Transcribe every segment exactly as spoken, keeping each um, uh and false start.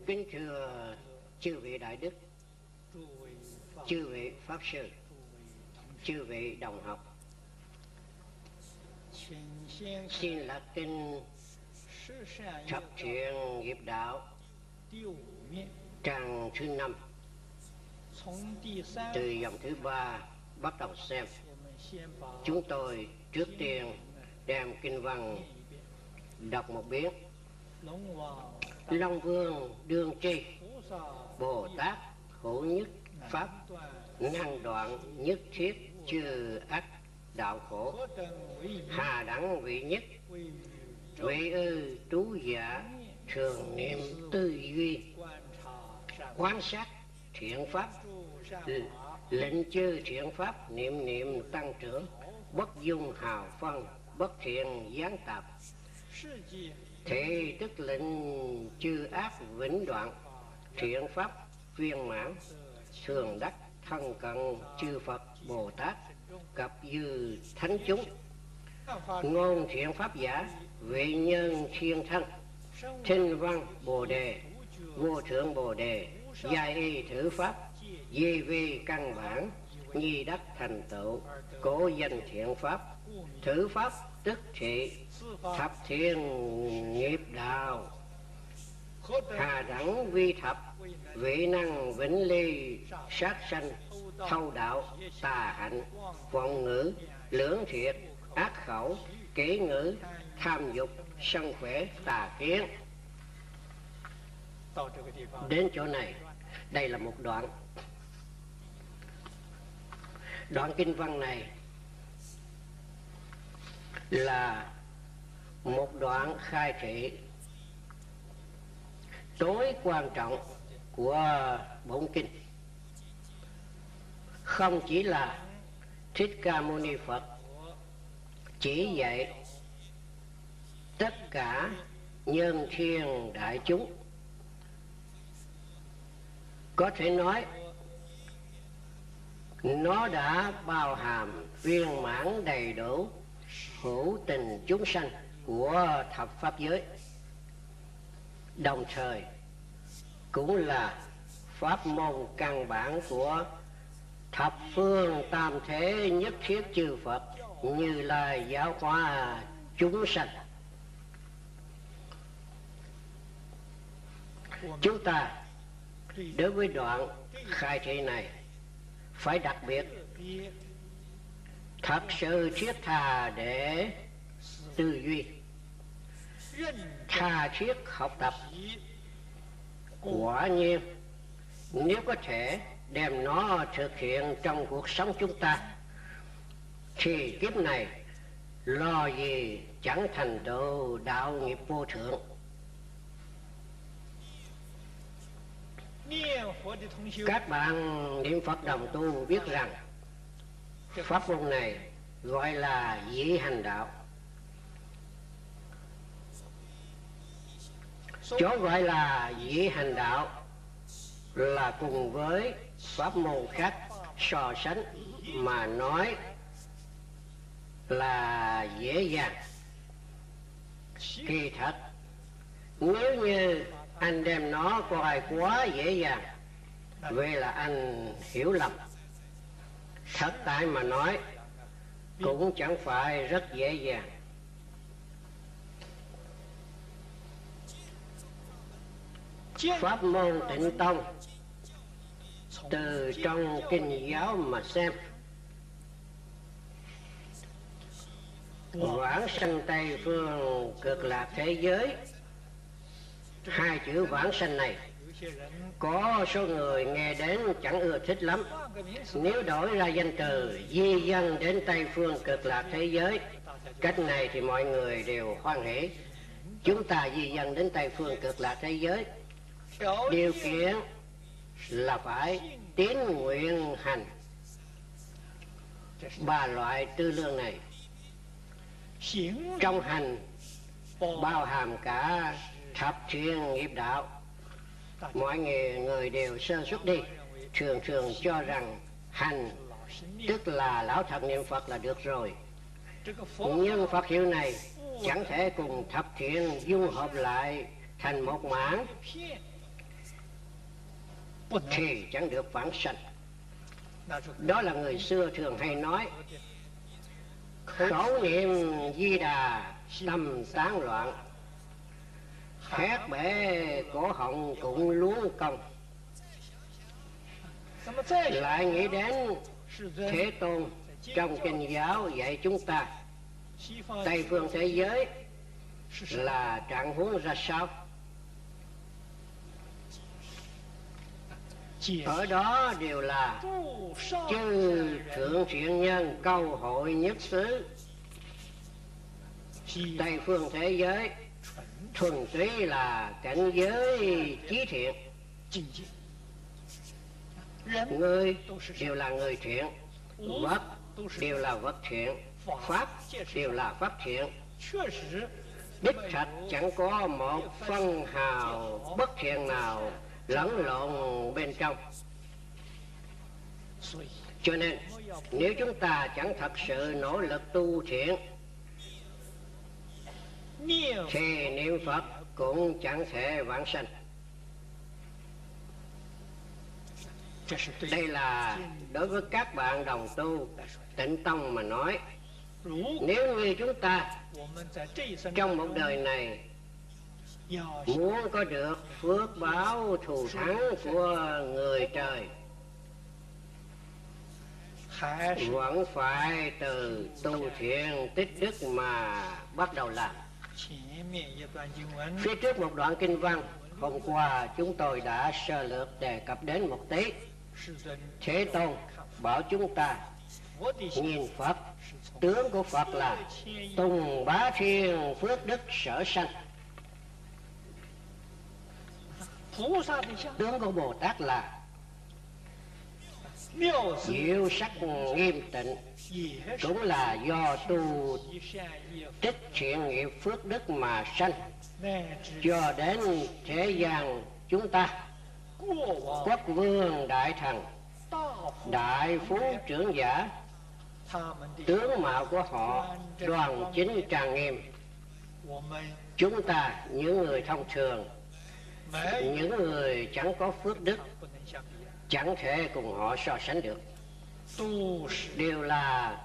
Kính thưa chư vị đại đức, chư vị pháp sư, chư vị đồng học, xin là kinh Thập Thiện Nghiệp Đạo trang thứ năm, từ dòng thứ ba bắt đầu xem. Chúng tôi trước tiên đem kinh văn đọc một biến. Long Vương đương tri, Bồ Tát hữu nhất pháp, ngăn đoạn nhất thiết chư ác đạo khổ. Hà đẳng vị nhất, vị ư trú giả, thường niệm tư duy, quan sát thiện pháp, lệnh chư thiện pháp niệm niệm tăng trưởng, bất dung hào phân, bất thiện gián tạp. Thế tức lệnh chư ác vĩnh đoạn, thiện pháp viên mãn, thường đắc thân cận chư Phật Bồ Tát, cập dư thánh chúng. Ngôn thiện pháp giả, vị nhân thiên thân, thinh văn Bồ Đề, vô thượng Bồ Đề, giai y thử pháp, di vi căn bản, nhi đắc thành tựu, cổ danh thiện pháp. Thử pháp tức thị thập thiện nghiệp đạo. Hà đẳng vi thập, vị năng vĩnh ly sát sanh, thâu đạo tà hạnh, vọng ngữ lưỡng thiệt, ác khẩu kỹ ngữ, tham dục sân khỏe tà kiến. Đến chỗ này, đây là một đoạn. Đoạn kinh văn này là một đoạn khai thị tối quan trọng của bổn kinh. Không chỉ là Thích Ca Mâu Ni Phật chỉ dạy tất cả nhân thiên đại chúng, có thể nói nó đã bao hàm viên mãn đầy đủ hữu tình chúng sanh của thập pháp giới, đồng thời cũng là pháp môn căn bản của thập phương tam thế nhất thiết chư Phật, như là giáo hóa chúng sanh. Chúng ta đối với đoạn khai thị này phải đặc biệt thật sự thiết tha để tư duy, tha thiết học tập. Quả nhiên nếu có thể đem nó thực hiện trong cuộc sống chúng ta, thì kiếp này lo gì chẳng thành tựu đạo nghiệp vô thượng. Các bạn niệm Phật đồng tu biết rằng pháp môn này gọi là dĩ hành đạo. Chỗ gọi là dĩ hành đạo là cùng với pháp môn khác so sánh mà nói là dễ dàng. Kỳ thật, nếu như anh đem nó coi quá dễ dàng, vậy là anh hiểu lầm. Thật tại mà nói cũng chẳng phải rất dễ dàng. Pháp môn Tịnh Tông, từ trong kinh giáo mà xem, vãng sanh Tây phương cực lạc thế giới, hai chữ vãng sanh này có số người nghe đến chẳng ưa thích lắm. Nếu đổi ra danh từ di dân đến Tây phương cực lạc thế giới, cách này thì mọi người đều hoan hỉ. Chúng ta di dân đến Tây phương cực lạc thế giới, điều kiện là phải tín nguyện hành. Ba loại tư lương này trong hành bao hàm cả thập thiện nghiệp đạo. Mọi người, người đều sơ xuất đi, thường thường cho rằng hành tức là lão thật niệm Phật là được rồi. Nhưng Phật hiệu này chẳng thể cùng thập thiện dung hợp lại thành một mảng. thì chẳng được vãng sanh. Đó là người xưa thường hay nói: khẩu niệm Di Đà tâm tán loạn, hét bể cổ họng cũng luống công. Lại nghĩ đến Thế Tôn trong kinh giáo dạy chúng ta Tây phương thế giới là trạng huống ra sao. Ở đó đều là chư thượng thiện nhân câu hội nhất xứ. Tây phương thế giới thuần túy là cảnh giới chí thiện. Người đều là người thiện, vật đều là vật thiện, pháp đều là pháp thiện. Đích thật chẳng có một phân hào bất thiện nào lẫn lộn bên trong. Cho nên nếu chúng ta chẳng thật sự nỗ lực tu thiện thì niệm Phật cũng chẳng thể vãng sanh. Đây là đối với các bạn đồng tu Tịnh Tông mà nói. Nếu như chúng ta trong một đời này muốn có được phước báo thù thắng của người trời, vẫn phải từ tu thiện tích đức mà bắt đầu làm. Phía trước một đoạn kinh văn hôm qua chúng tôi đã sơ lược đề cập đến một tí. Thế Tôn bảo chúng ta nhìn Phật, tướng của Phật là tùng bá thiên phước đức sở sanh. Tướng của Bồ Tát là diệu sắc nghiêm tịnh, cũng là do tu tích thiện nghiệp phước đức mà sanh. Cho đến thế gian chúng ta, quốc vương đại thần, đại phú trưởng giả, tướng mạo của họ đoàn chính trang nghiêm. Chúng ta những người thông thường, những người chẳng có phước đức, chẳng thể cùng họ so sánh được. Đều là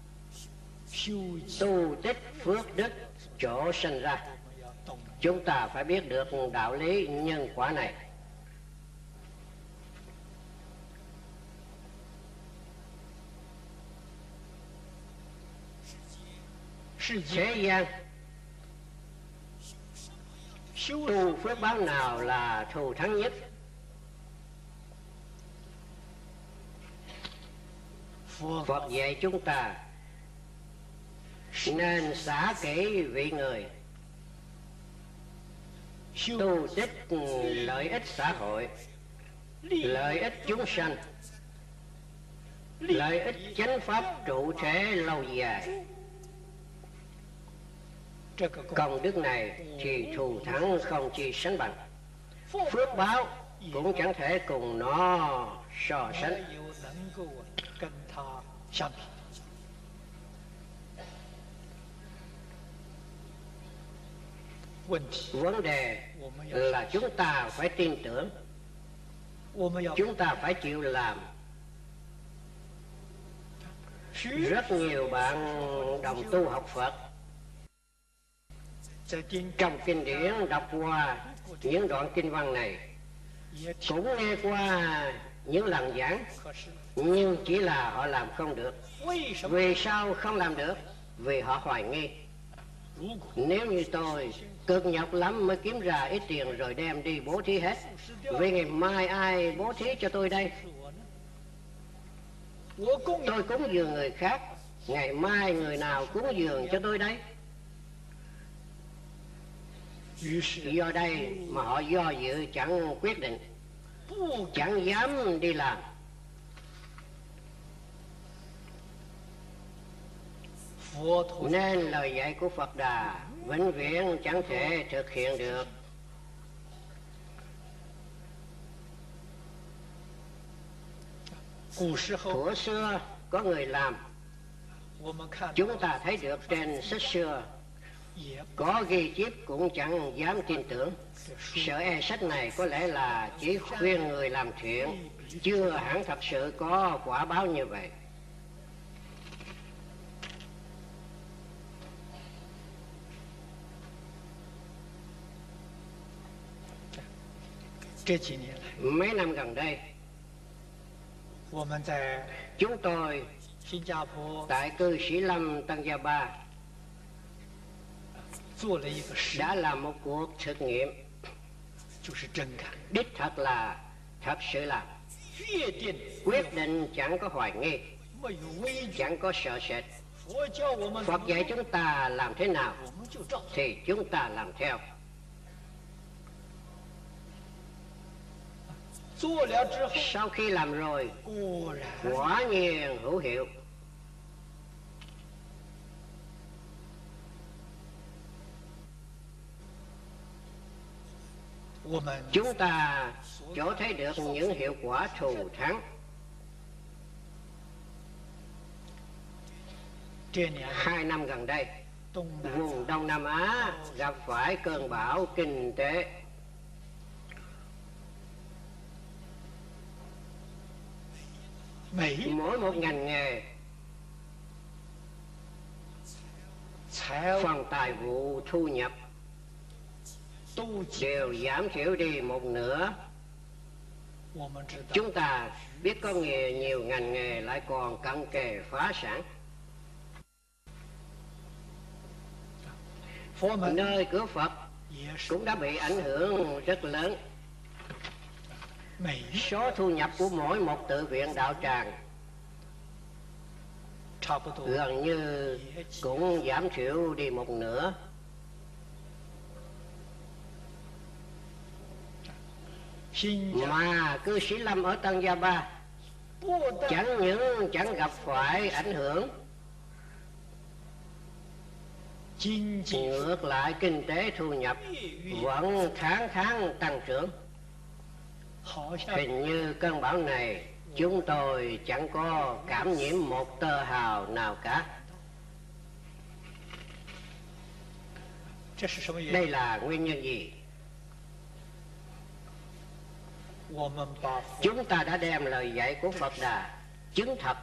tu tích phước đức chỗ sinh ra. Chúng ta phải biết được đạo lý nhân quả này. Thế gian tu phước báo nào là thù thắng nhất? Phật dạy chúng ta nên xả kỹ vị người, tu tích lợi ích xã hội, lợi ích chúng sanh, lợi ích chánh pháp trụ thể lâu dài. Công đức này thì thù thắng không chi sánh bằng. Phước báo cũng chẳng thể cùng nó so sánh. Vấn đề là chúng ta phải tin tưởng, chúng ta phải chịu làm. Rất nhiều bạn đồng tu học Phật trong kinh điển đọc qua những đoạn kinh văn này, cũng nghe qua những lần giảng, nhưng chỉ là họ làm không được. Vì sao không làm được? Vì họ hoài nghi. Nếu như tôi cực nhọc lắm mới kiếm ra ít tiền rồi đem đi bố thí hết, vì ngày mai ai bố thí cho tôi đây? Tôi cúng dường người khác, ngày mai người nào cúng dường cho tôi đây? Do đây mà họ do dự chẳng quyết định, chẳng dám đi làm. Nên lời dạy của Phật Đà vĩnh viễn chẳng thể thực hiện được. Thuở xưa có người làm, chúng ta thấy được trên sách xưa có ghi chép cũng chẳng dám tin tưởng. Sợ e sách này có lẽ là chỉ khuyên người làm thiện, chưa hẳn thật sự có quả báo như vậy. Mấy năm gần đây, chúng tôi tại cư Sĩ Lâm, Tăng Gia Ba đã làm một cuộc thực nghiệm, đích thật là thật sự làm. Quyết định chẳng có hoài nghi, chẳng có sợ sệt. Phật dạy chúng ta làm thế nào thì chúng ta làm theo. Sau khi làm rồi, quả nhiên hữu hiệu. Chúng ta chỗ thấy được những hiệu quả thù thắng. Hai năm gần đây, vùng Đông Nam Á gặp phải cơn bão kinh tế. Mỗi một ngành nghề, phần tài vụ thu nhập đều giảm thiểu đi một nửa. Chúng ta biết có nghề nhiều ngành nghề lại còn cận kề phá sản. Nơi cửa Phật cũng đã bị ảnh hưởng rất lớn. Số thu nhập của mỗi một tự viện đạo tràng gần như cũng giảm thiểu đi một nửa. Mà cư Sĩ Lâm ở Tăng Gia Ba chẳng những chẳng gặp phải ảnh hưởng, ngược lại kinh tế thu nhập vẫn tháng tháng tăng trưởng. Hình như cơn bão này chúng tôi chẳng có cảm nhiễm một tơ hào nào cả. Đây là nguyên nhân gì? Chúng ta đã đem lời dạy của Phật Đà chứng thật.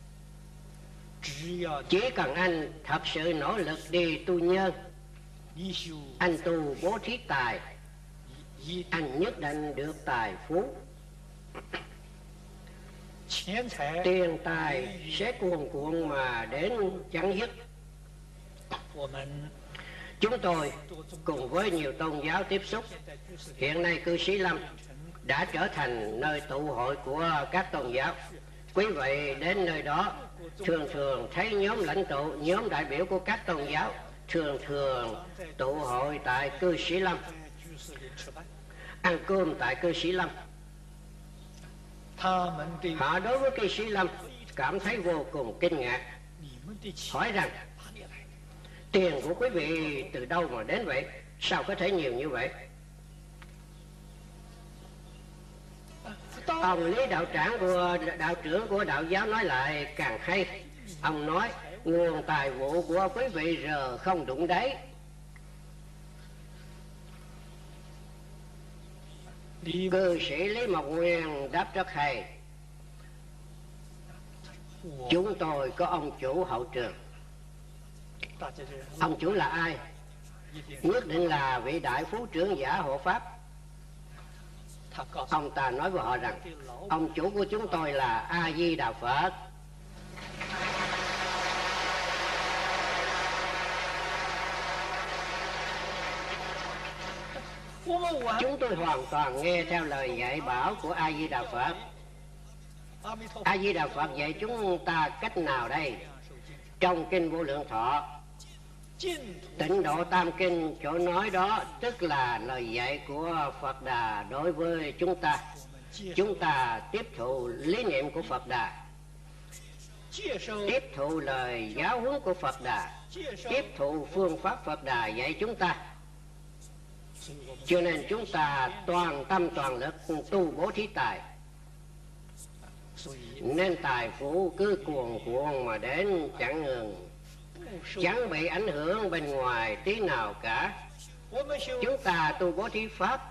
Chỉ cần anh thật sự nỗ lực đi tu nhân, anh tu bố thí tài, anh nhất định được tài phú. Tiền tài sẽ cuồn cuộn mà đến chẳng dứt. Chúng tôi cùng với nhiều tôn giáo tiếp xúc. Hiện nay cư Sĩ Lâm đã trở thành nơi tụ hội của các tôn giáo. Quý vị đến nơi đó thường thường thấy nhóm lãnh tụ, nhóm đại biểu của các tôn giáo thường thường tụ hội tại cư Sĩ Lâm, ăn cơm tại cư Sĩ Lâm. Họ đối với cư Sĩ Lâm cảm thấy vô cùng kinh ngạc, hỏi rằng tiền của quý vị từ đâu mà đến vậy? Sao có thể nhiều như vậy? Ông Lý đạo tràng của đạo trưởng của đạo giáo nói lại càng hay. Ông nói nguồn tài vụ của quý vị giờ không đụng đáy. Cư sĩ Lý Mộc Nguyên đáp rất hay. Chúng tôi có ông chủ hậu trường. Ông chủ là ai? Nhất định là vị đại phú trưởng giả hộ pháp. Ông ta nói với họ rằng ông chủ của chúng tôi là A Di Đà Phật. Chúng tôi hoàn toàn nghe theo lời dạy bảo của A Di Đà Phật. A Di Đà Phật dạy chúng ta cách nào đây? Trong kinh Vô Lượng Thọ, Tịnh Độ Tam Kinh chỗ nói đó tức là lời dạy của Phật Đà đối với chúng ta. Chúng ta tiếp thụ lý niệm của Phật Đà, tiếp thụ lời giáo huấn của Phật Đà, tiếp thụ phương pháp Phật Đà dạy chúng ta. Cho nên chúng ta toàn tâm toàn lực tu bố thí tài, nên tài phú cứ cuồn cuộn mà đến chẳng ngừng. chẳng bị ảnh hưởng bên ngoài tí nào cả. Chúng ta tu bố thí pháp,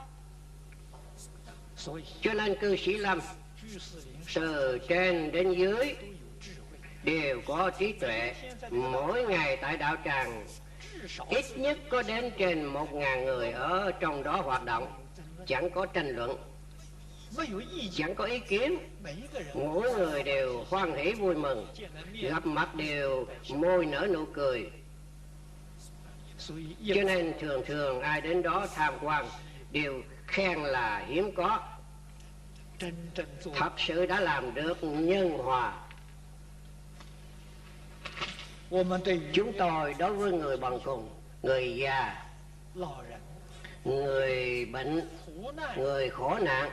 cho nên cư sĩ Lâm từ trên đến dưới đều có trí tuệ. Mỗi ngày tại đạo tràng ít nhất có đến trên một ngàn người ở trong đó hoạt động, chẳng có tranh luận, chẳng có ý kiến. Mỗi người đều hoan hỷ vui mừng, gặp mặt đều môi nở nụ cười. Cho nên thường thường ai đến đó tham quan đều khen là hiếm có, thật sự đã làm được nhân hòa. Chúng tôi đối với người bằng cùng, người già, người bệnh, người khổ nạn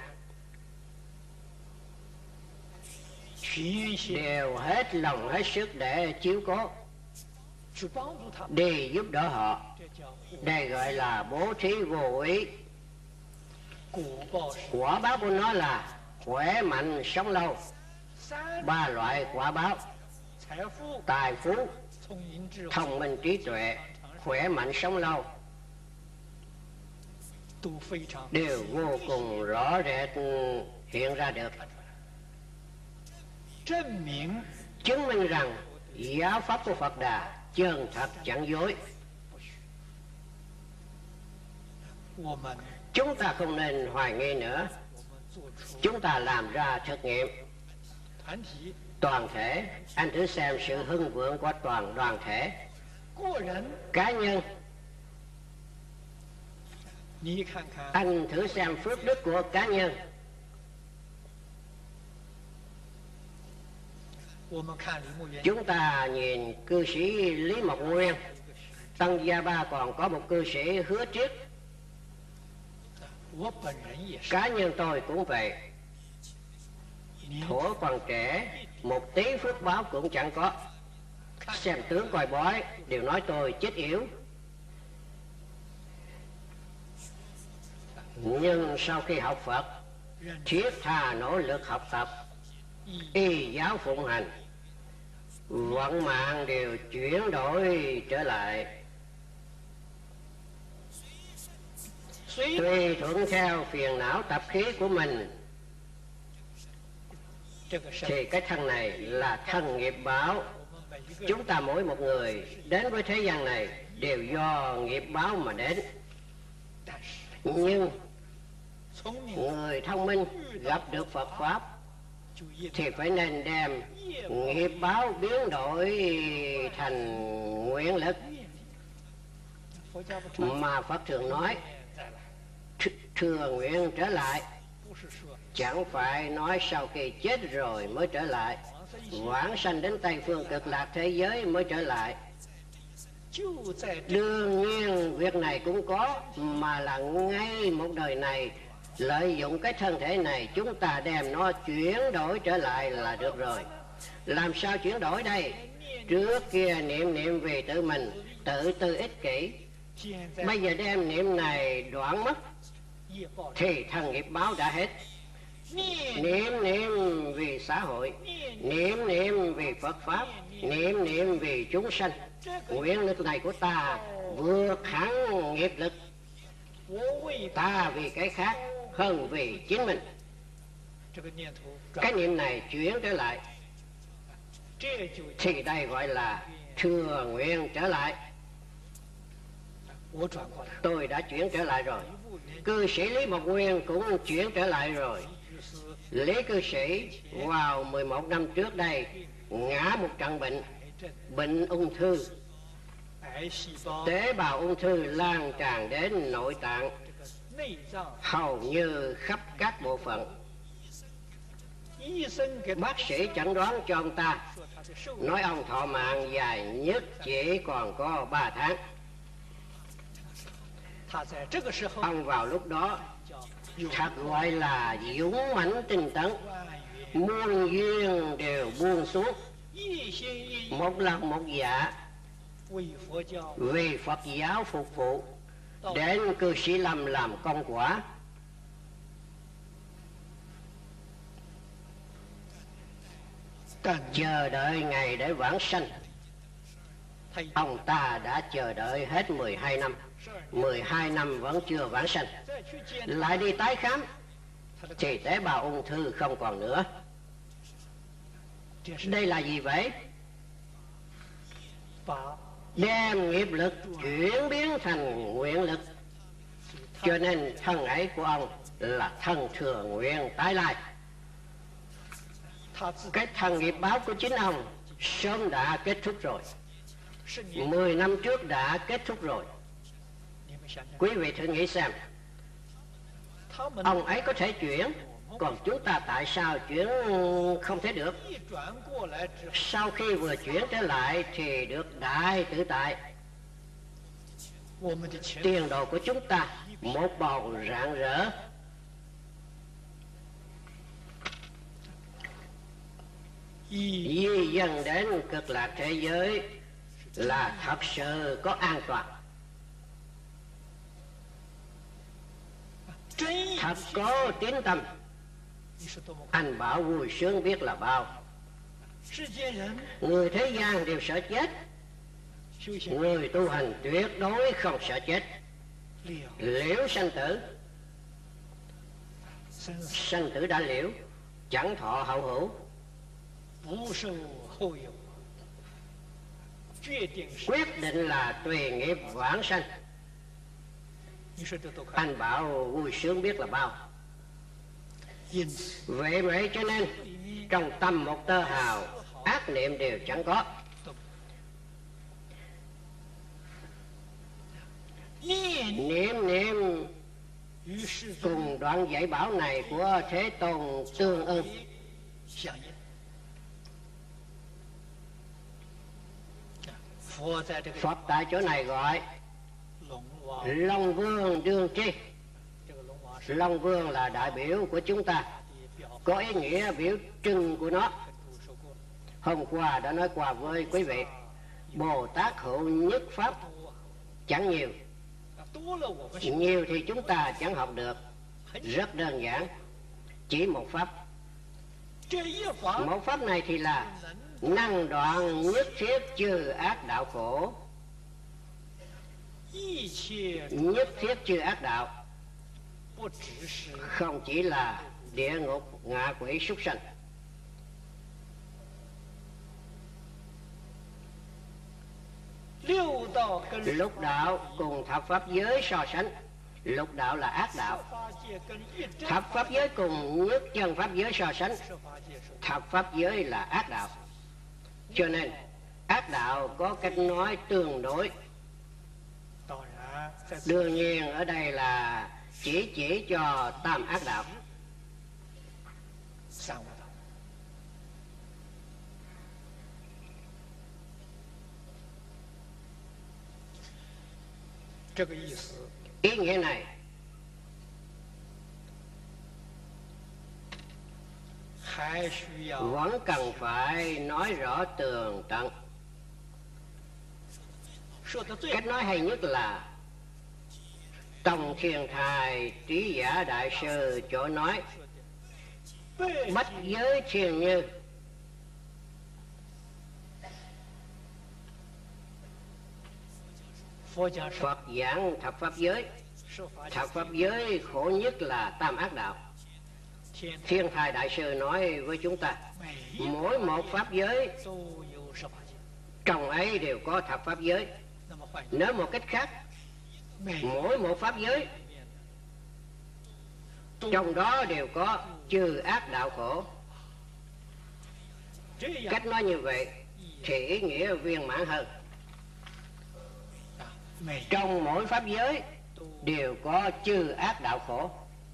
đều hết lòng hết sức để chiếu cố, để giúp đỡ họ. Đây gọi là bố thí vô ý. Quả báo của nó là khỏe mạnh sống lâu. Ba loại quả báo: tài phú, thông minh trí tuệ, khỏe mạnh sống lâu, đều vô cùng rõ rệt hiện ra được, chứng minh rằng giáo pháp của Phật Đà chân thật chẳng dối. Chúng ta không nên hoài nghi nữa. Chúng ta làm ra thực nghiệm toàn thể. Anh thử xem sự hưng vượng của toàn đoàn thể. Cá nhân, anh thử xem phước đức của cá nhân. Chúng ta nhìn cư sĩ Lý Mộc Nguyên, Tăng Gia Ba còn có một cư sĩ Hứa Triết. Cá nhân tôi cũng vậy. Thuở còn trẻ, một tí phước báo cũng chẳng có. Xem tướng coi bói đều nói tôi chết yếu. Nhưng sau khi học Phật, thiết tha nỗ lực học tập, y giáo phụng hành, vận mạng đều chuyển đổi trở lại. Tùy thuận theo phiền não tập khí của mình, thì cái thân này là thân nghiệp báo. Chúng ta mỗi một người đến với thế gian này đều do nghiệp báo mà đến. Nhưng người thông minh gặp được Phật Pháp thì phải nên đem nghiệp báo biến đổi thành nguyện lực. Mà Phật thường nói thừa nguyện trở lại, chẳng phải nói sau khi chết rồi mới trở lại, vãng sanh đến Tây Phương Cực Lạc thế giới mới trở lại. Đương nhiên việc này cũng có, mà là ngay một đời này lợi dụng cái thân thể này chúng ta đem nó chuyển đổi trở lại là được rồi. Làm sao chuyển đổi đây? Trước kia niệm niệm về tự mình, tự tư ích kỷ. Bây giờ đem niệm này đoạn mất thì thân nghiệp báo đã hết. Niệm niệm vì xã hội, niệm niệm vì Phật Pháp, niệm niệm vì chúng sanh. Nguyện lực này của ta vượt hẳn nghiệp lực. Ta vì cái khác hơn vì chính mình. Cái niệm này chuyển trở lại thì đây gọi là thừa nguyện trở lại. Tôi đã chuyển trở lại rồi. Cư sĩ Lý Mộc Nguyên cũng chuyển trở lại rồi. Lý cư sĩ vào mười một năm trước đây ngã một trận bệnh, bệnh ung thư. Tế bào ung thư lan tràn đến nội tạng, hầu như khắp các bộ phận. Bác sĩ chẩn đoán cho ông ta, nói ông thọ mạng dài nhất chỉ còn có ba tháng. Ông vào lúc đó thật gọi là dũng mãnh tinh tấn, muôn duyên đều buông xuống, một lòng một dạ vì Phật giáo phục vụ, đến cư sĩ Lâm làm công quả. Chờ đợi ngày để vãng sanh. Ông ta đã chờ đợi hết mười hai năm, mười hai năm vẫn chưa vãng sanh. Lại đi tái khám thì tế bào ung thư không còn nữa. Đây là gì vậy? Đem nghiệp lực chuyển biến thành nguyện lực. Cho nên thân ấy của ông là thân thừa nguyện tái lai. Cái thân nghiệp báo của chính ông sớm đã kết thúc rồi, mười năm trước đã kết thúc rồi. Quý vị thử nghĩ xem, ông ấy có thể chuyển, còn chúng ta tại sao chuyển không thể được? Sau khi vừa chuyển trở lại thì được đại tự tại. Tiền đồ của chúng ta một bầu rạng rỡ. Di dân đến cực lạc thế giới là thật sự có an toàn, thật có tín tâm. Anh bảo vui sướng biết là bao. Người thế gian đều sợ chết, người tu hành tuyệt đối không sợ chết. Liễu sanh tử, sanh tử đã liễu, chẳng thọ hậu hữu. Quyết định là tùy nghiệp vãng sanh. Anh bảo vui sướng biết là bao. Vậy vậy cho nên trong tâm một tơ hào ác niệm đều chẳng có. Niệm niệm cùng đoạn dạy bảo này của Thế Tôn tương ưng. Phật tại chỗ này gọi Long Vương Đương Tri. Long Vương là đại biểu của chúng ta, có ý nghĩa biểu trưng của nó. Hôm qua đã nói qua với quý vị, Bồ Tát hữu nhất pháp chẳng nhiều. Nhiều thì chúng ta chẳng học được. Rất đơn giản, chỉ một pháp. Một pháp này thì là năng đoạn nhất thiết trừ ác đạo khổ. Nhất thiết trừ ác đạo không chỉ là địa ngục, ngạ quỷ, súc sanh. Lục đạo cùng thập pháp giới so sánh. Lục đạo là ác đạo, thập pháp giới cùng nhất chân pháp giới so sánh. Thập pháp giới là ác đạo. Cho nên ác đạo có cách nói tương đối. Đương nhiên ở đây là chỉ chỉ cho tam ác đạo. Ý nghĩa này vẫn cần phải nói rõ tường tận. Cách nói hay nhất là Tông Thiên Thai Trí Giả Đại Sư chỗ nói: bách giới thiên như, Phật giảng thập pháp giới. Thập pháp giới khổ nhất là tam ác đạo. Thiên Thai Đại Sư nói với chúng ta, mỗi một pháp giới trong ấy đều có thập pháp giới. Nói một cách khác, mỗi một pháp giới trong đó đều có trừ ác đạo khổ. Cách nói như vậy thì ý nghĩa viên mãn hơn. Trong mỗi pháp giới đều có trừ ác đạo khổ.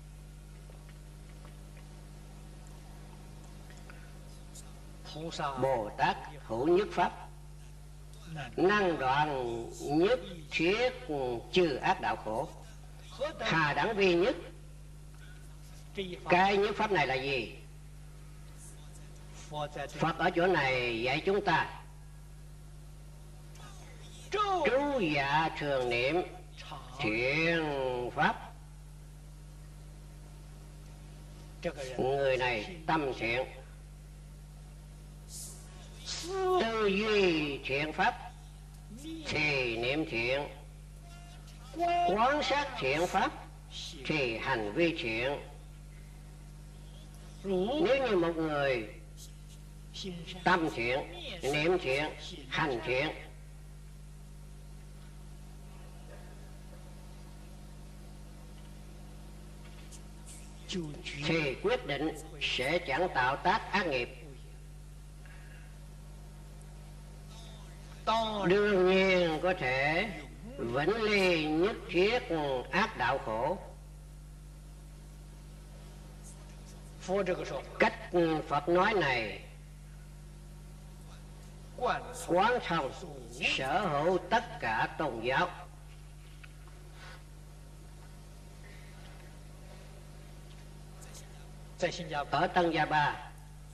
Bồ Tát hữu nhất pháp, năng đoạn nhất thiết trừ ác đạo khổ. Hà đẳng vi nhất. Cái nhất pháp này là gì? Phật ở chỗ này dạy chúng ta trú dạ thường niệm thiện pháp. Người này tâm thiện, tư duy thiện pháp, thì niệm thiện, quan sát thiện pháp thì hành vi thiện. Nếu như một người tâm thiện, niệm thiện, hành thiện thì quyết định sẽ chẳng tạo tác ác nghiệp. Đương nhiên có thể vĩnh ly nhất thiết ác đạo khổ. Cách Phật nói này quán thông sở hữu tất cả tôn giáo. Ở Tân Gia Ba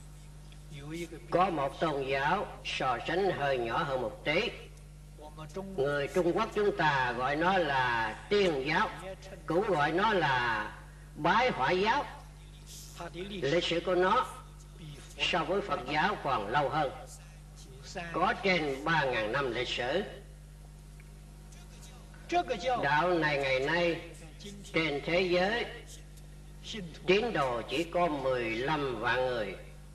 có một tôn giáo so sánh hơi nhỏ hơn một tí. Người Trung Quốc chúng ta gọi nó là Tiên giáo, cũng gọi nó là Bái Hỏa giáo. Lịch sử của nó so với Phật giáo còn lâu hơn, có trên ba ngàn năm lịch sử. Đạo này ngày nay trên thế giới tín đồ chỉ có mười lăm vạn người.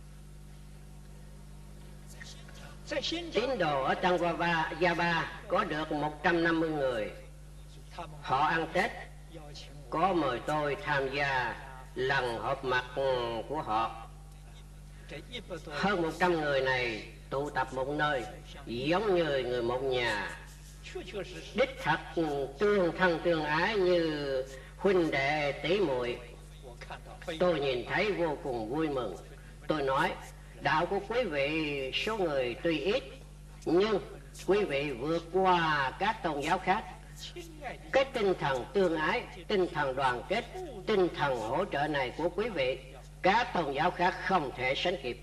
Tín đồ ở Tăng Gia Ba có được một trăm năm mươi người. Họ ăn Tết có mời tôi tham gia lần họp mặt của họ. Hơn một trăm người này tụ tập một nơi, giống như người một nhà, đích thật tương thân tương ái như huynh đệ tỷ muội. Tôi nhìn thấy vô cùng vui mừng. Tôi nói, đạo của quý vị số người tuy ít, nhưng quý vị vượt qua các tôn giáo khác. Cái tinh thần tương ái, tinh thần đoàn kết, tinh thần hỗ trợ này của quý vị, các tôn giáo khác không thể sánh kịp.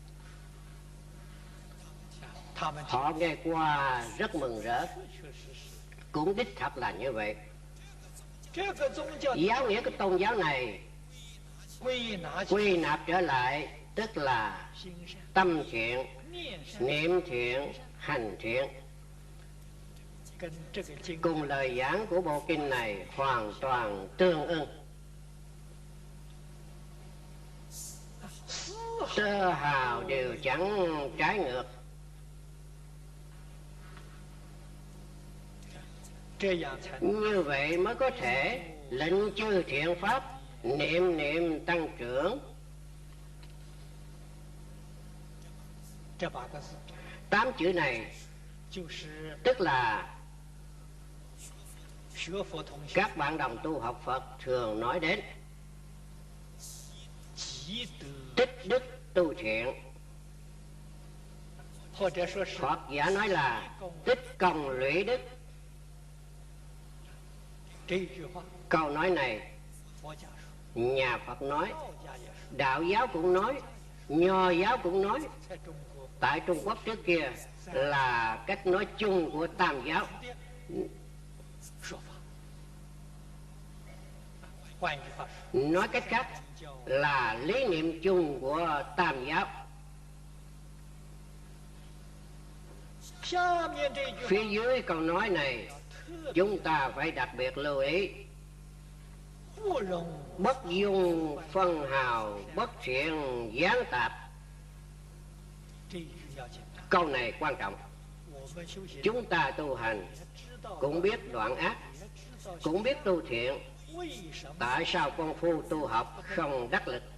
Họ nghe qua rất mừng rỡ. Cũng đích thật là như vậy. Giáo nghĩa của tôn giáo này quy nạp trở lại, tức là tâm thiện, niệm thiện, hành thiện. Cùng lời giảng của bộ kinh này hoàn toàn tương ưng, tơ hào đều chẳng trái ngược. Như vậy mới có thể lệnh chư thiện pháp niệm niệm tăng trưởng. Tám chữ này tức là các bạn đồng tu học Phật thường nói đến tích đức tu thiện, Phật giả nói là tích công lũy đức. Câu nói này nhà Phật nói, đạo giáo cũng nói, nho giáo cũng nói. Tại Trung Quốc trước kia là cách nói chung của Tam giáo. Nói cách khác là lý niệm chung của Tam giáo. Phía dưới câu nói này chúng ta phải đặc biệt lưu ý: bất dung phân hào, bất thiện gián tạp. Câu này quan trọng. Chúng ta tu hành cũng biết đoạn ác, cũng biết tu thiện. Tại sao công phu tu học không đắc lực?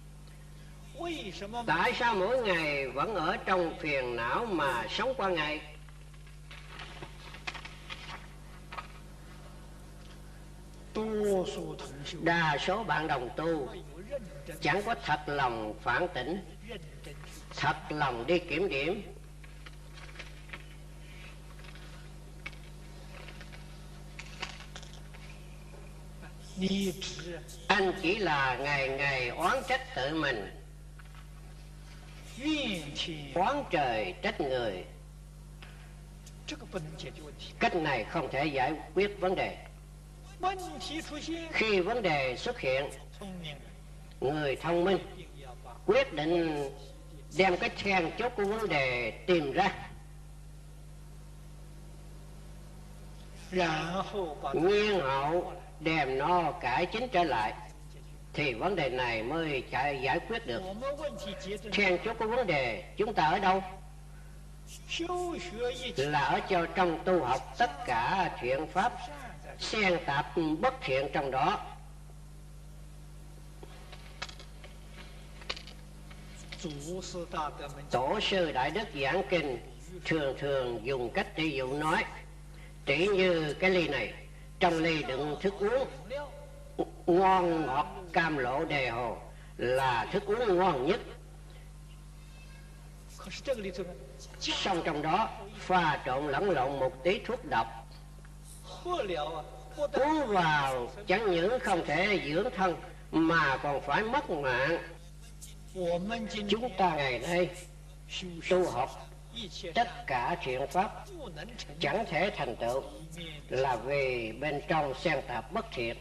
Tại sao mỗi ngày vẫn ở trong phiền não mà sống qua ngày? Đa số bạn đồng tu chẳng có thật lòng phản tỉnh, thật lòng đi kiểm điểm. Anh chỉ là ngày ngày oán trách tự mình, oán trời trách người. Cách này không thể giải quyết vấn đề. Khi vấn đề xuất hiện, người thông minh quyết định đem cái then chốt của vấn đề tìm ra. nhiên hậu đem nó cải chính trở lại, thì vấn đề này mới chạy giải quyết được. Then chốt của vấn đề chúng ta ở đâu? Là ở cho trong tu học tất cả thiện pháp, xen tạp bất thiện trong đó. Tổ sư Đại Đức giảng kinh thường thường dùng cách tỷ dụ nói, tỷ như cái ly này, trong ly đựng thức uống ngon ngọt cam lộ đề hồ là thức uống ngon nhất, xong trong đó pha trộn lẫn lộn một tí thuốc độc, uống vào chẳng những không thể dưỡng thân mà còn phải mất mạng. Chúng ta ngày nay tu học tất cả thiện pháp chẳng thể thành tựu là vì bên trong xen tạp bất thiện.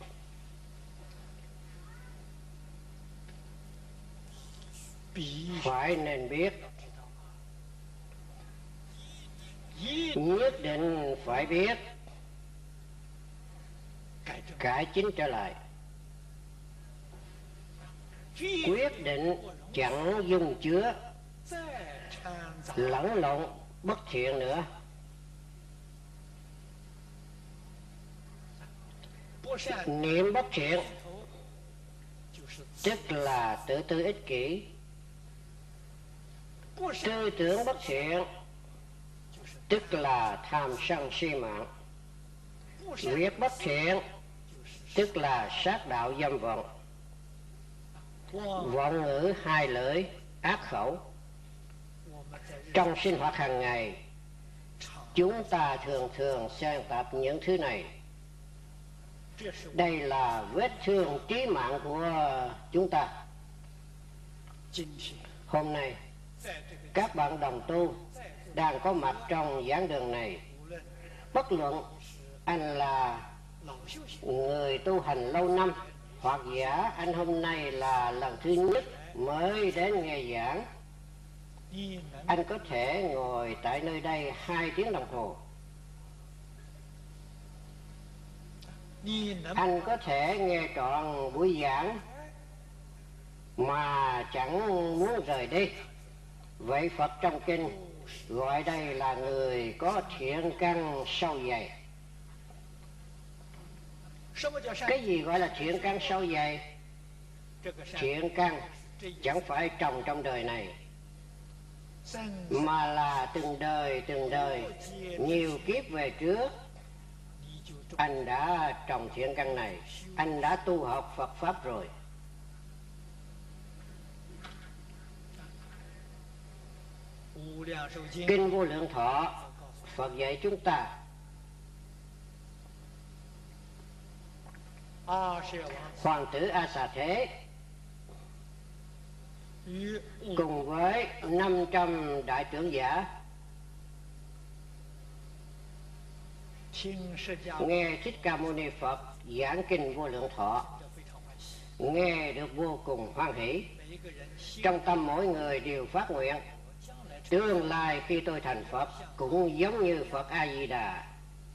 Phải nên biết, nhất định phải biết cải chính trở lại, quyết định chẳng dung chứa lẫn lộn bất thiện nữa. Niệm bất thiện tức là tự tư ích kỷ, tư tưởng bất thiện tức là tham sân si mạng, việc bất thiện tức là sát đạo dâm vọng, vọng ngữ hai lưỡi ác khẩu. Trong sinh hoạt hàng ngày, chúng ta thường thường xen tạp những thứ này. Đây là vết thương chí mạng của chúng ta. Hôm nay, các bạn đồng tu đang có mặt trong giảng đường này, bất luận anh là người tu hành lâu năm, hoặc giả anh hôm nay là lần thứ nhất mới đến nghe giảng, anh có thể ngồi tại nơi đây hai tiếng đồng hồ. Anh có thể nghe trọn buổi giảng mà chẳng muốn rời đi. Vậy Phật trong kinh gọi đây là người có thiện căn sâu dày. Cái gì gọi là thiện căn sâu dày? Thiện căn chẳng phải trồng trong đời này, mà là từng đời từng đời, nhiều kiếp về trước anh đã trồng thiện căn này, anh đã tu học Phật Pháp rồi. Kinh Vô Lượng Thọ Phật dạy chúng ta hoàng tử A Xà Thế cùng với năm trăm đại trưởng giả nghe Thích Ca Mâu Ni Phật giảng kinh Vô Lượng Thọ, nghe được vô cùng hoan hỷ. Trong tâm mỗi người đều phát nguyện, tương lai khi tôi thành Phật cũng giống như Phật A Di Đà.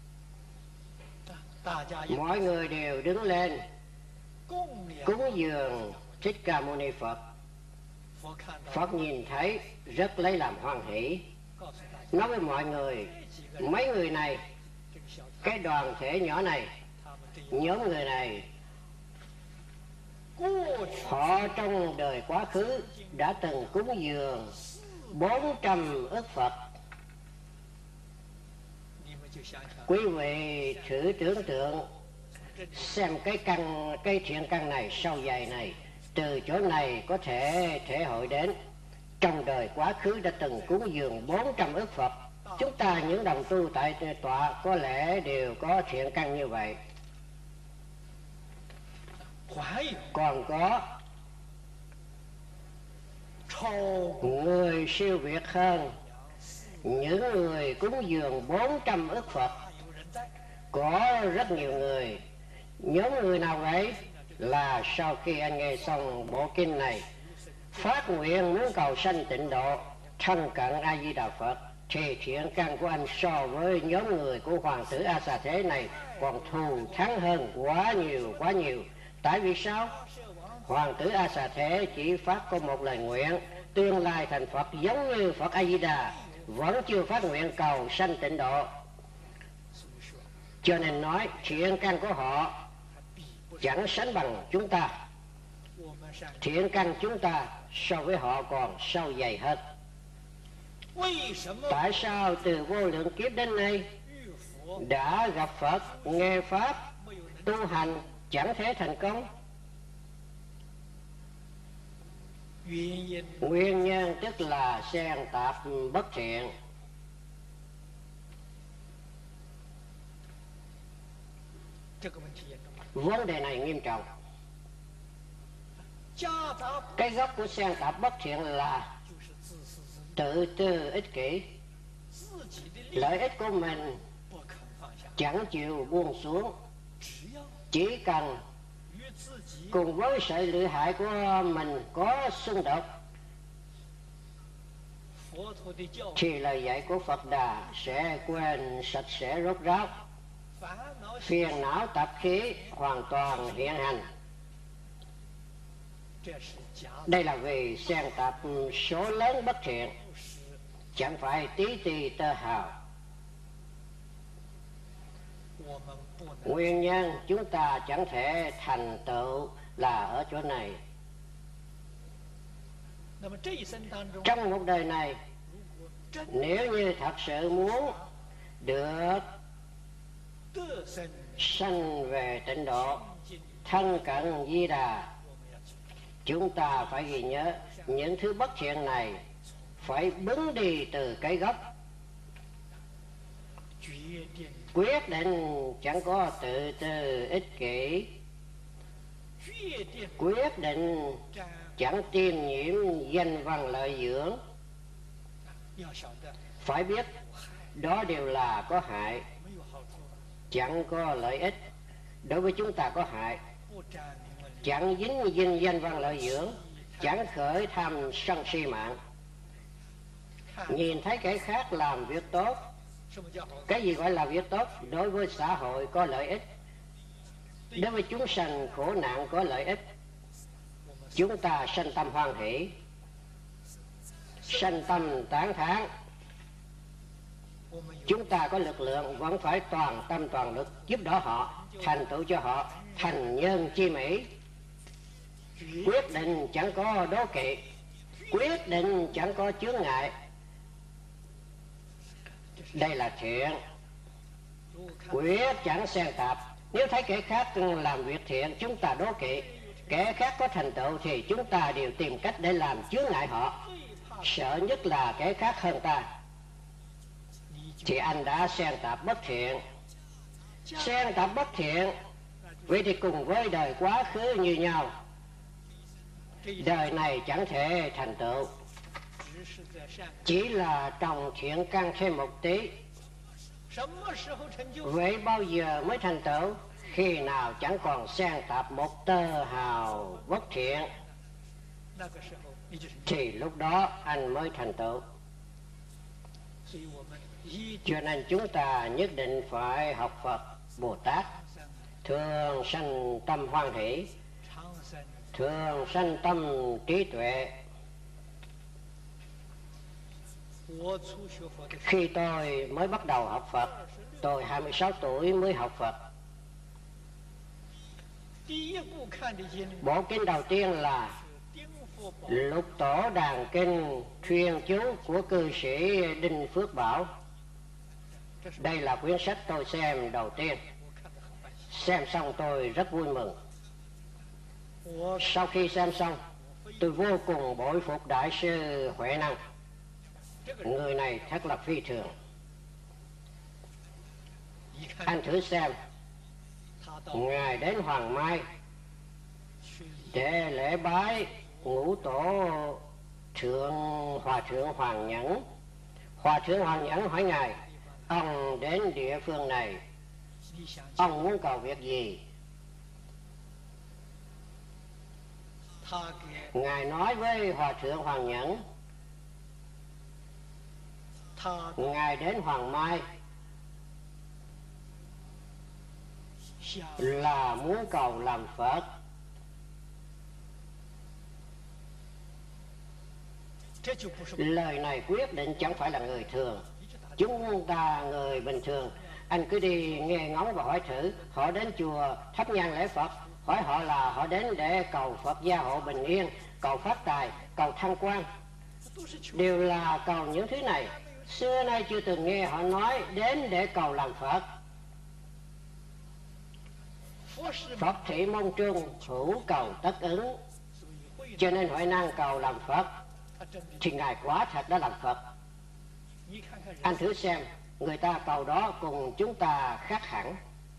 Mọi người đều đứng lên cúng dường Thích Ca Mâu Ni Phật. Phật nhìn thấy rất lấy làm hoan hỷ, nói với mọi người, mấy người này, cái đoàn thể nhỏ này, nhóm người này, họ trong đời quá khứ đã từng cúng dường bốn trăm ức Phật. Quý vị thử tưởng tượng xem cái căn, cái thiện căn này sâu dày này, từ chỗ này có thể thể hội đến trong đời quá khứ đã từng cúng dường bốn trăm ức Phật. Chúng ta những đồng tu tại tọa có lẽ đều có thiện căn như vậy. Còn có người siêu việt hơn những người cúng dường bốn trăm ức Phật. Có rất nhiều người. Nhóm người nào vậy? Là sau khi anh nghe xong bộ kinh này, phát nguyện muốn cầu sanh tịnh độ, thân cận A Di Đà Phật, thì thiện căn của anh so với nhóm người của hoàng tử A Xà Thế này còn thù thắng hơn quá nhiều quá nhiều. Tại vì sao? Hoàng tử A Xà Thế chỉ phát có một lời nguyện tương lai thành Phật giống như Phật A Di Đà, vẫn chưa phát nguyện cầu sanh tịnh độ. Cho nên nói thiện căn của họ chẳng sánh bằng chúng ta. Thiện căn chúng ta so với họ còn sâu dày hơn. Tại sao từ vô lượng kiếp đến nay đã gặp Phật, nghe Pháp, tu hành chẳng thể thành công? Nguyên nhân tức là xen tạp bất thiện. Vấn đề này nghiêm trọng. Cái gốc của xen tạp bất thiện là tự tư ích kỷ. Lợi ích của mình chẳng chịu buông xuống. Chỉ cần cùng với sự lợi hại của mình có xung đột thì lời dạy của Phật Đà sẽ quên sạch sẽ rốt ráo. Phiền não tập khí hoàn toàn hiện hành. Đây là vì xen tạp số lớn bất thiện, chẳng phải tí tì tơ hào. Nguyên nhân chúng ta chẳng thể thành tựu là ở chỗ này. Trong một đời này, nếu như thật sự muốn được sanh về tịnh độ, thân cận Di Đà, chúng ta phải ghi nhớ những thứ bất thiện này phải bứng đi từ cái gốc. Quyết định chẳng có tự tư ích kỷ. Quyết định chẳng tiêm nhiễm danh văn lợi dưỡng. Phải biết đó đều là có hại, chẳng có lợi ích. Đối với chúng ta có hại, chẳng dính dinh danh văn lợi dưỡng, chẳng khởi tham sân si mạng. Nhìn thấy kẻ khác làm việc tốt. Cái gì gọi là việc tốt? Đối với xã hội có lợi ích, đối với chúng sanh khổ nạn có lợi ích, chúng ta sanh tâm hoan hỷ, sanh tâm tán thán. Chúng ta có lực lượng vẫn phải toàn tâm toàn lực giúp đỡ họ, thành tựu cho họ thành nhân chi mỹ. Quyết định chẳng có đố kỵ, quyết định chẳng có chướng ngại. Đây là thiện. Quyết chẳng xen tạp. Nếu thấy kẻ khác làm việc thiện, chúng ta đố kỵ. Kẻ khác có thành tựu thì chúng ta đều tìm cách để làm chướng ngại họ. Sợ nhất là kẻ khác hơn ta, thì anh đã xen tạp bất thiện. Xen tạp bất thiện, vậy thì cùng với đời quá khứ như nhau, đời này chẳng thể thành tựu. Chỉ là trồng thiện căn thêm một tí. Vậy bao giờ mới thành tựu? Khi nào chẳng còn xen tạp một tơ hào bất thiện, thì lúc đó anh mới thành tựu. Cho nên chúng ta nhất định phải học Phật Bồ Tát, thường sanh tâm hoan hỷ, thường sanh tâm trí tuệ. Khi tôi mới bắt đầu học Phật, tôi hai mươi sáu tuổi mới học Phật. Bộ kinh đầu tiên là Lục Tổ Đàn Kinh Thuyên Chú của cư sĩ Đinh Phước Bảo. Đây là quyển sách tôi xem đầu tiên. Xem xong tôi rất vui mừng. Sau khi xem xong, tôi vô cùng bội phục Đại sư Huệ Năng. Người này thật là phi thường. Anh thử xem, Ngài đến Hoàng Mai để lễ bái ngũ tổ thượng Hòa thượng Hoàng Nhẫn. Hòa thượng Hoàng Nhẫn hỏi Ngài, ông đến địa phương này, ông muốn cầu việc gì? Ngài nói với Hòa thượng Hoàng Nhẫn, Ngài đến Hoàng Mai là muốn cầu làm Phật. Lời này quyết định chẳng phải là người thường. Chúng ta người bình thường, anh cứ đi nghe ngóng và hỏi thử. Họ đến chùa thắp nhang lễ Phật, hỏi họ là họ đến để cầu Phật gia hộ bình yên, cầu phát tài, cầu thăng quan, đều là cầu những thứ này. Xưa nay chưa từng nghe họ nói đến để cầu làm Phật. Phật thị môn trung, hữu cầu tất ứng. Cho nên Huệ Năng cầu làm Phật thì Ngài quả thật đã làm Phật. Anh thử xem, người ta cầu đó cùng chúng ta khác hẳn.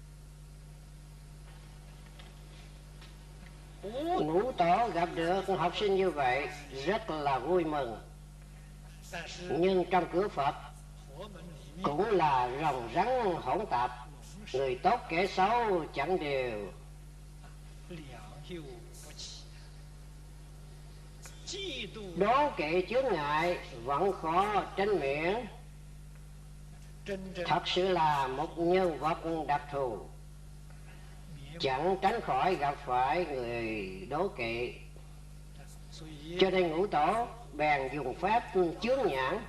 Ngũ Tổ gặp được học sinh như vậy rất là vui mừng. Nhưng trong cửa Phật cũng là rồng rắn hỗn tạp, người tốt kẻ xấu chẳng đều. Đố kỵ chướng ngại vẫn khó tránh miễn. Thật sự là một nhân vật đặc thù, chẳng tránh khỏi gặp phải người đố kỵ. Cho nên Ngũ Tổ bèn dùng pháp chướng nhãn,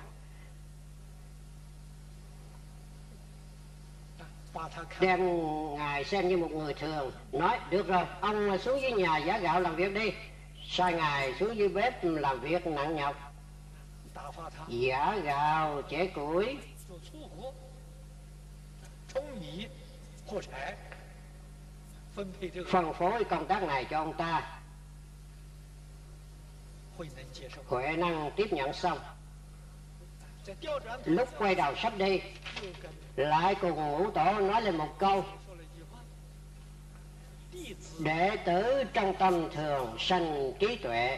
đem Ngài xem như một người thường. Nói được rồi, ông xuống dưới nhà giã gạo làm việc đi, sai Ngài xuống dưới bếp làm việc nặng nhọc, giã gạo chẻ củi, phân phối công tác này cho ông ta. Huệ Năng tiếp nhận xong, lúc quay đầu sắp đi, lại cùng Ngũ Tổ nói lên một câu: đệ tử trong tâm thường sanh trí tuệ.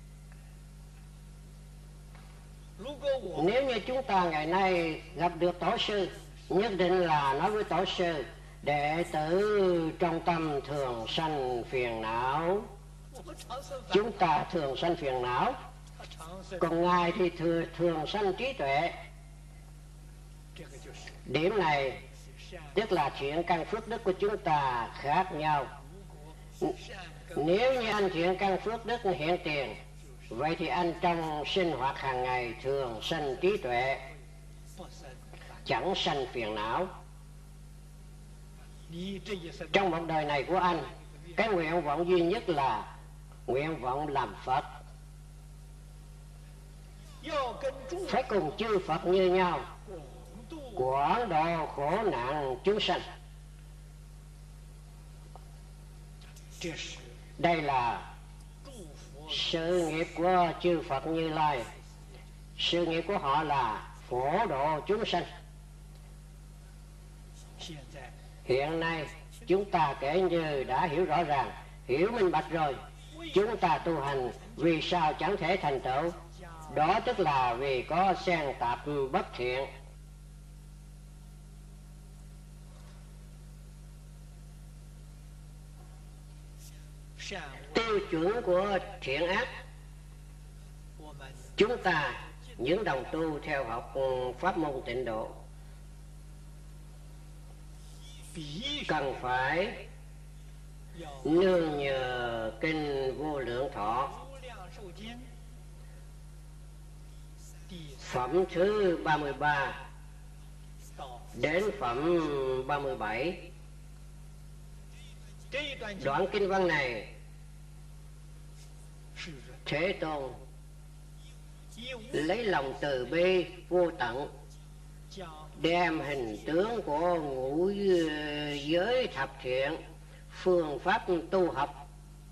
Nếu như chúng ta ngày nay gặp được tổ sư, nhất định là nói với tổ sư: đệ tử trong tâm thường sanh phiền não. Chúng ta thường sanh phiền não, còn Ngài thì thường, thường sanh trí tuệ. Điểm này tức là chuyện căn phước đức của chúng ta khác nhau. Nếu như anh thiện căn phước đức hiện tiền, vậy thì anh trong sinh hoạt hàng ngày thường sanh trí tuệ, chẳng sanh phiền não. Trong một đời này của anh, cái nguyện vọng duy nhất là nguyện vọng làm Phật, phải cùng chư Phật như nhau, quảng độ khổ nạn chúng sanh. Đây là sự nghiệp của chư Phật Như Lai. Sự nghiệp của họ là phổ độ chúng sanh. Hiện nay chúng ta kể như đã hiểu rõ ràng, hiểu minh bạch rồi. Chúng ta tu hành vì sao chẳng thể thành tựu? Đó tức là vì có xen tạp bất thiện. Tiêu chuẩn của thiện ác, chúng ta những đồng tu theo học pháp môn Tịnh Độ cần phải nương nhờ kinh Vô Lượng Thọ phẩm thứ ba mươi ba đến phẩm ba mươi bảy. Đoạn kinh văn này Thế Tôn lấy lòng từ bi vô tận, đem hình tướng của ngũ giới thập thiện, phương pháp tu học,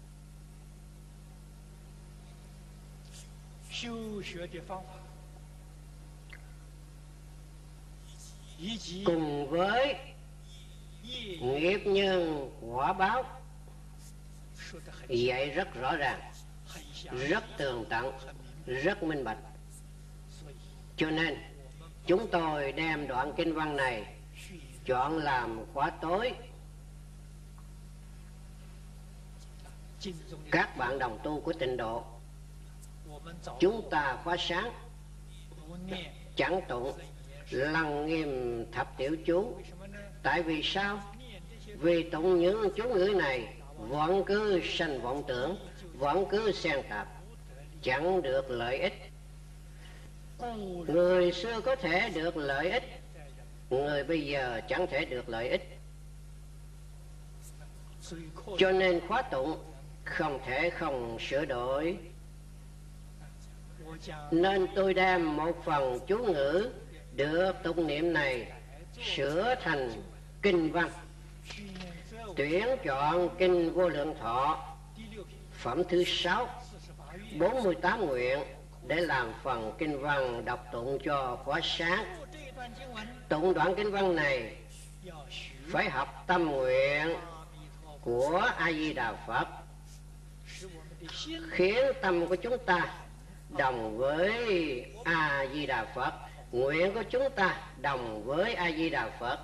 cùng với nghiệp nhân quả báo dạy rất rõ ràng, rất tường tận, rất minh bạch. Cho nên chúng tôi đem đoạn kinh văn này chọn làm khóa tối. Các bạn đồng tu của Tịnh Độ, chúng ta khóa sáng chẳng tụng, lăng nghiêm thập tiểu chú. Tại vì sao? Vì tụng những chú ngữ này vẫn cứ sanh vọng tưởng, vẫn cứ xen tạp, chẳng được lợi ích. Người xưa có thể được lợi ích, người bây giờ chẳng thể được lợi ích. Cho nên khóa tụng không thể không sửa đổi. Nên tôi đem một phần chú ngữ được tụng niệm này sửa thành kinh văn, tuyển chọn kinh Vô Lượng Thọ phẩm thứ sáu, bốn mươi tám nguyện để làm phần kinh văn đọc tụng cho khóa sáng. Tụng đoạn kinh văn này phải học tâm nguyện của A Di Đà Phật, khiến tâm của chúng ta đồng với A Di Đà Phật, nguyện của chúng ta đồng với A Di Đà Phật.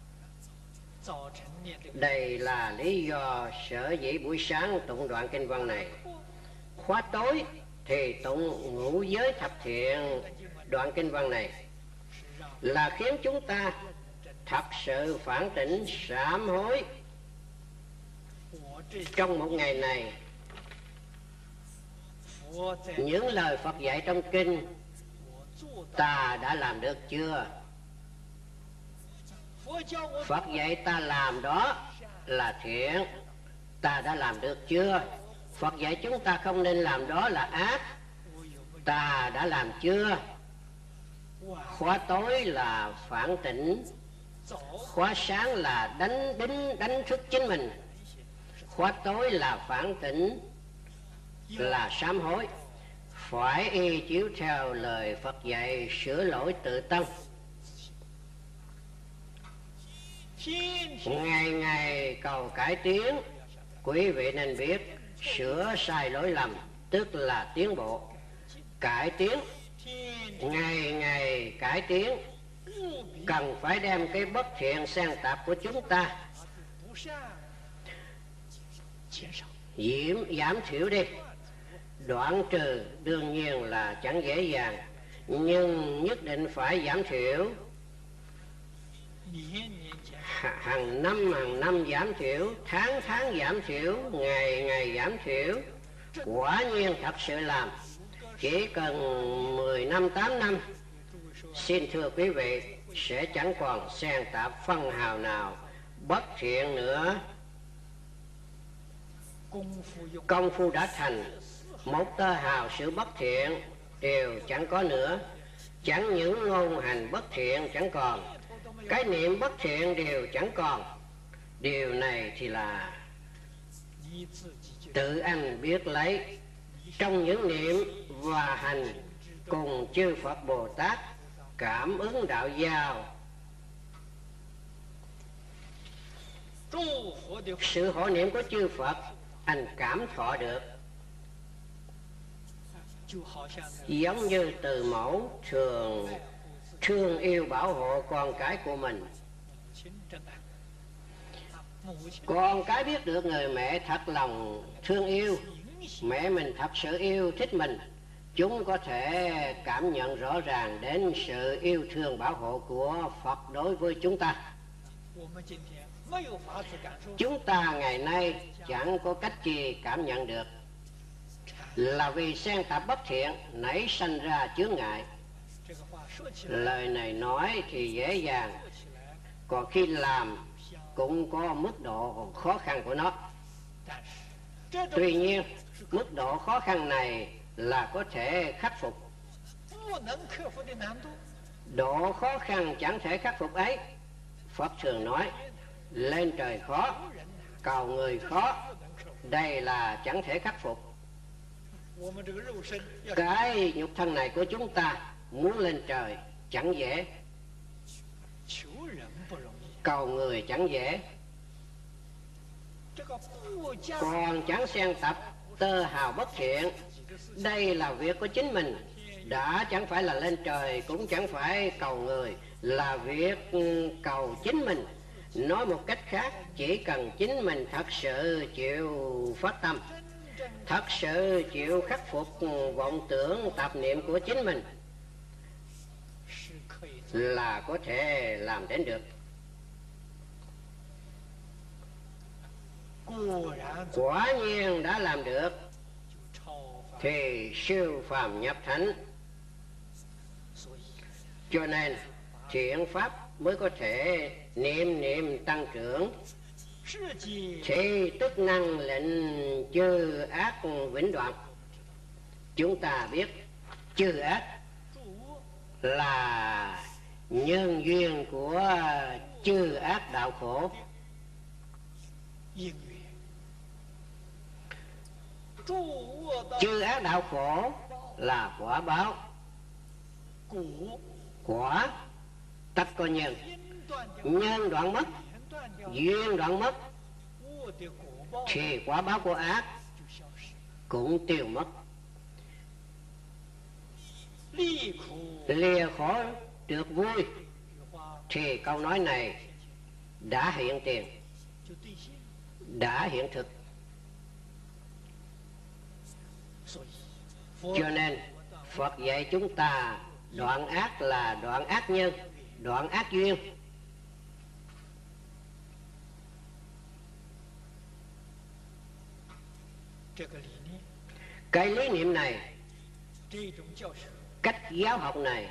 Đây là lý do sở dĩ buổi sáng tụng đoạn kinh văn này. Khóa tối thì tụng ngũ giới thập thiện đoạn kinh văn này là khiến chúng ta thật sự phản tỉnh sám hối. Trong một ngày này, những lời Phật dạy trong kinh ta đã làm được chưa? Phật dạy ta làm đó là thiện, ta đã làm được chưa? Phật dạy chúng ta không nên làm đó là ác, ta đã làm chưa? Khóa tối là phản tỉnh, khóa sáng là đánh đính đánh thức chính mình. Khóa tối là phản tỉnh, là sám hối, phải y chiếu theo lời Phật dạy, sửa lỗi tự tăng. Ngày ngày cầu cải tiến, quý vị nên biết sửa sai lỗi lầm tức là tiến bộ. Cải tiến, ngày ngày cải tiến, cần phải đem cái bất thiện xen tạp của chúng ta giảm, giảm thiểu đi. Đoạn trừ đương nhiên là chẳng dễ dàng, nhưng nhất định phải giảm thiểu. Hàng năm hàng năm giảm thiểu, tháng tháng giảm thiểu, ngày ngày giảm thiểu. Quả nhiên thật sự làm. Chỉ cần mười năm, tám năm, xin thưa quý vị, sẽ chẳng còn xen tạp phân hào nào bất thiện nữa. Công phu đã thành, một tơ hào sự bất thiện đều chẳng có nữa. Chẳng những ngôn hành bất thiện chẳng còn, cái niệm bất thiện đều chẳng còn. Điều này thì là tự anh biết lấy. Trong những niệm và hành cùng chư Phật Bồ Tát cảm ứng đạo giao, sự hộ niệm của chư Phật anh cảm thọ được. Giống như từ mẫu thường thương yêu bảo hộ con cái của mình. Con cái biết được người mẹ thật lòng thương yêu, mẹ mình thật sự yêu thích mình, chúng có thể cảm nhận rõ ràng đến sự yêu thương bảo hộ của Phật đối với chúng ta. Chúng ta ngày nay chẳng có cách gì cảm nhận được, là vì xen tạp bất thiện nảy sanh ra chướng ngại. Lời này nói thì dễ dàng, còn khi làm cũng có mức độ khó khăn của nó. Tuy nhiên mức độ khó khăn này là có thể khắc phục. Độ khó khăn chẳng thể khắc phục ấy, Phật thường nói lên trời khó, cầu người khó. Đây là chẳng thể khắc phục. Cái nhục thân này của chúng ta muốn lên trời chẳng dễ, cầu người chẳng dễ. Còn chẳng xen tập tơ hào bất thiện, đây là việc của chính mình. Đã chẳng phải là lên trời, cũng chẳng phải cầu người, là việc cầu chính mình. Nói một cách khác, chỉ cần chính mình thật sự chịu phát tâm, thật sự chịu khắc phục vọng tưởng tạp niệm của chính mình, là có thể làm đến được. Quả nhiên đã làm được thì siêu phàm nhập thánh. Cho nên thiện pháp mới có thể niệm niệm tăng trưởng, thì tức năng lệnh chư ác vĩnh đoạn. Chúng ta biết chư ác là nhân duyên của chư ác đạo khổ. Chư ác đạo khổ là quả báo. Quả tất có nhân, nhân đoạn mất, duyên đoạn mất, thì quả báo của ác cũng tiêu mất. Lìa khổ được vui, thì câu nói này đã hiện tiền, đã hiện thực. Cho nên Phật dạy chúng ta đoạn ác là đoạn ác nhân, đoạn ác duyên. Cái lý niệm này, cách giáo học này,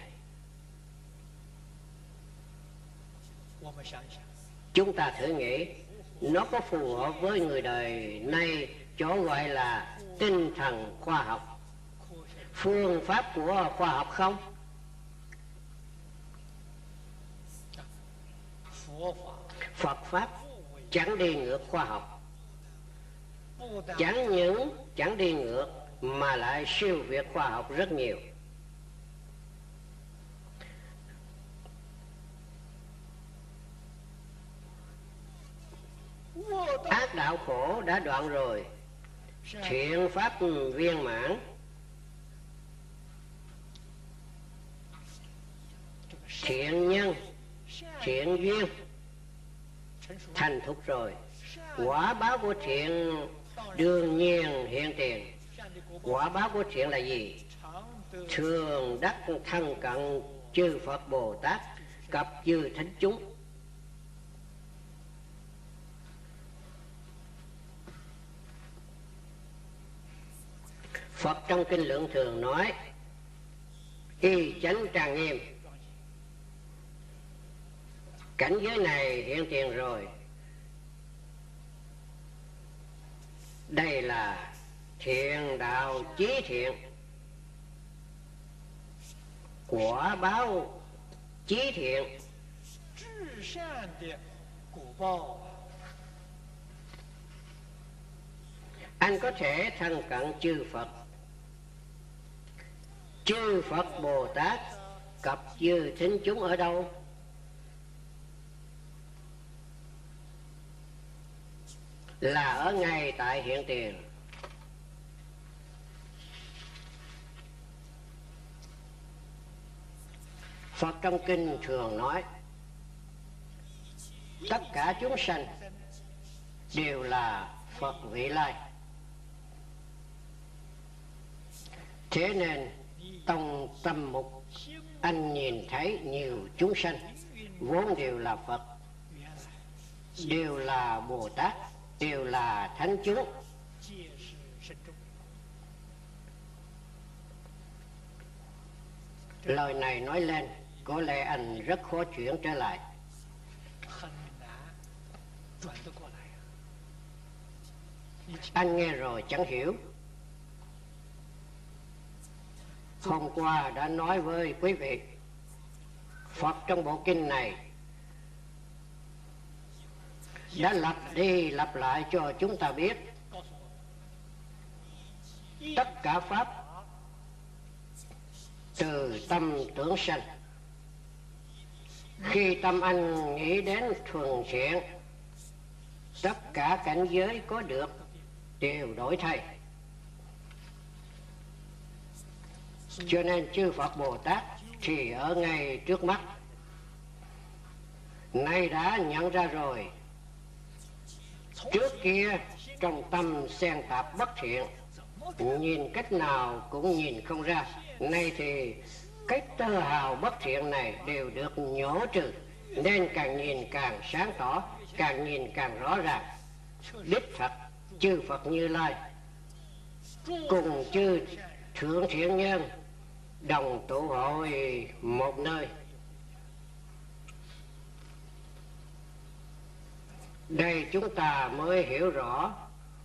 chúng ta thử nghĩ nó có phù hợp với người đời nay chỗ gọi là tinh thần khoa học, phương pháp của khoa học không? Phật pháp chẳng đi ngược khoa học, chẳng những chẳng đi ngược mà lại siêu việt khoa học rất nhiều. Ác đạo khổ đã đoạn rồi, thiện pháp viên mãn, thiện nhân, thiện duyên thành thục rồi. Quả báo của thiện đương nhiên hiện tiền. Quả báo của thiện là gì? Thường đắc thân cận chư Phật Bồ Tát cập chư thánh chúng. Phật trong kinh Lượng Thường nói y chánh trang nghiêm. Cảnh giới này hiện tiền rồi. Đây là thiện đạo chí thiện, quả báo chí thiện. Anh có thể thân cận chư Phật, chư Phật Bồ Tát cập chư thính chúng ở đâu? Là ở ngay tại hiện tiền. Phật trong kinh thường nói tất cả chúng sanh đều là Phật vị lai. Thế nên trong tâm mục anh nhìn thấy nhiều chúng sanh vốn đều là Phật, đều là Bồ Tát, đều là thánh chúng. Lời này nói lên có lẽ anh rất khó chuyển trở lại. Anh nghe rồi chẳng hiểu. Hôm qua đã nói với quý vị, Phật trong bộ kinh này đã lặp đi lặp lại cho chúng ta biết tất cả pháp từ tâm tưởng sanh. Khi tâm anh nghĩ đến thuần thiện, tất cả cảnh giới có được đều đổi thay. Cho nên chư Phật Bồ Tát thì ở ngay trước mắt, nay đã nhận ra rồi. Trước kia trong tâm xen tạp bất thiện, nhìn cách nào cũng nhìn không ra. Nay thì Cái tơ hào bất thiện này đều được nhổ trừ, nên càng nhìn càng sáng tỏ, càng nhìn càng rõ ràng. Đích thật chư Phật Như Lai cùng chư thượng thiện nhân đồng tụ hội một nơi. Đây chúng ta mới hiểu rõ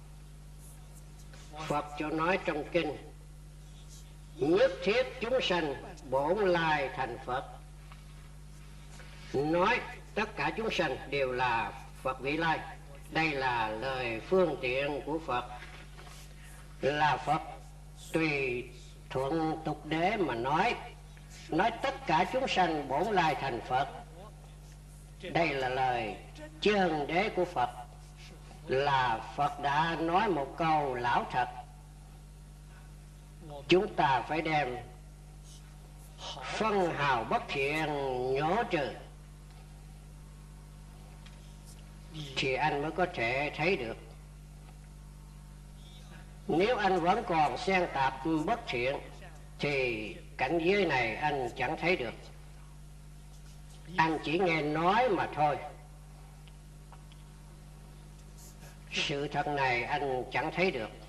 Phật cho nói trong kinh: nhất thiết chúng sanh bổn lai thành Phật. Nói tất cả chúng sanh đều là Phật vị lai. Đây là lời phương tiện của Phật. Là Phật tùy thuận tục đế mà nói. Nói tất cả chúng sanh bổn lai thành Phật. Đây là lời chân đế của Phật. Là Phật đã nói một câu lão thật. Chúng ta phải đem phân hào bất thiện nhổ trừ, thì anh mới có thể thấy được. Nếu anh vẫn còn xen tạp bất thiện thì cảnh giới này anh chẳng thấy được. Anh chỉ nghe nói mà thôi. Sự thật này anh chẳng thấy được.